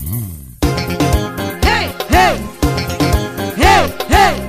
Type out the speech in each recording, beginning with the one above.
Hey, hey, hey, hey.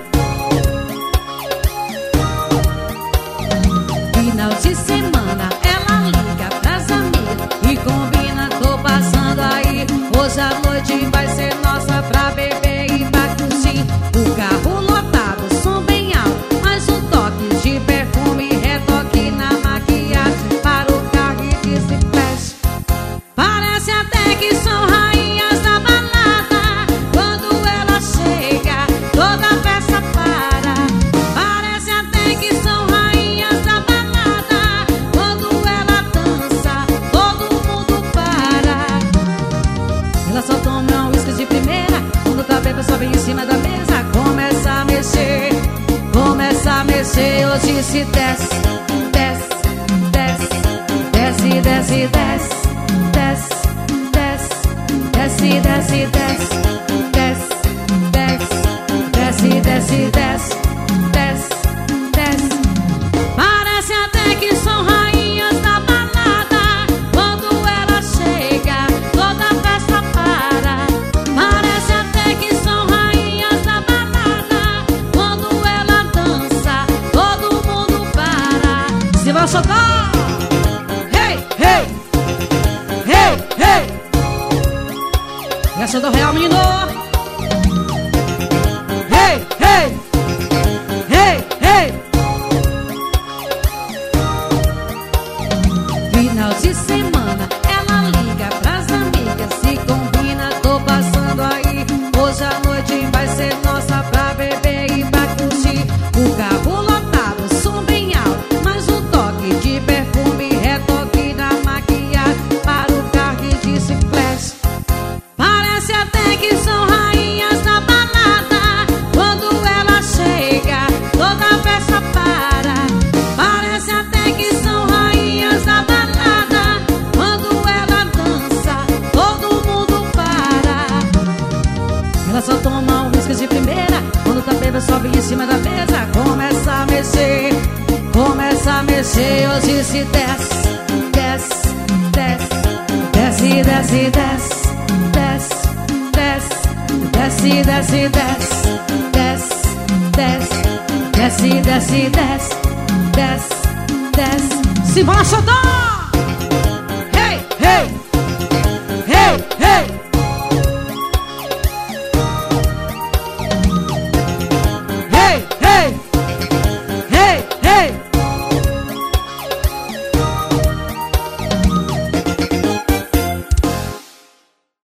Final de semana ela liga pras amigas e combina, tô passando aí. Hoje a noite vai ser nossa pra beber e pra curtir. O carro lotado, som bem alto, mais um toque de perfume, retoque na maquiagem para o carro e diz flash. Parece até que são rainhas da balada. Quando ela chega, toda a festa para. Parece até que são rainhas da balada. Quando ela dança, todo mundo para. Ela só toma um uísque de primeira. Quando tá bêbada, sobe em cima da mesa. Começa a mexer, começa a mexer. Hoje se desce, desce, desce, desce, desce, desce. Desce, desce, desce, desce, desce, desce, desce, desce, desce, desce, desce. Parece até que são rainhas da balada. Quando ela chega, toda a festa para. Parece até que são rainhas da balada. Quando ela dança, todo mundo para. Se vai soltar. Hey, hey. Hey, hey. Essa do real, menino. Hey, hey. Hey, hey. Final de semana ela liga pras amigas e combina, tô passando aí. Hoje a noite vai ser nossa pra beber e pra curtir. O carro lotado, som bem alto, mais um toque de perfume, retoque na maquiagem para o carro e disse flash. Parece até que são rainhas da balada. Quando ela chega, toda a festa para. Parece até que são rainhas da balada. Quando ela dança, todo mundo para. Ela só toma um uísque de primeira. Quando tá bêbada, sobe em cima da mesa. Começa a mexer, começa a mexer. Hoje se desce, desce, desce, desce, desce, desce, desce, desce, desce, desce, desce, desce, desce, desce, desce, desce, desce. Se bora soltar.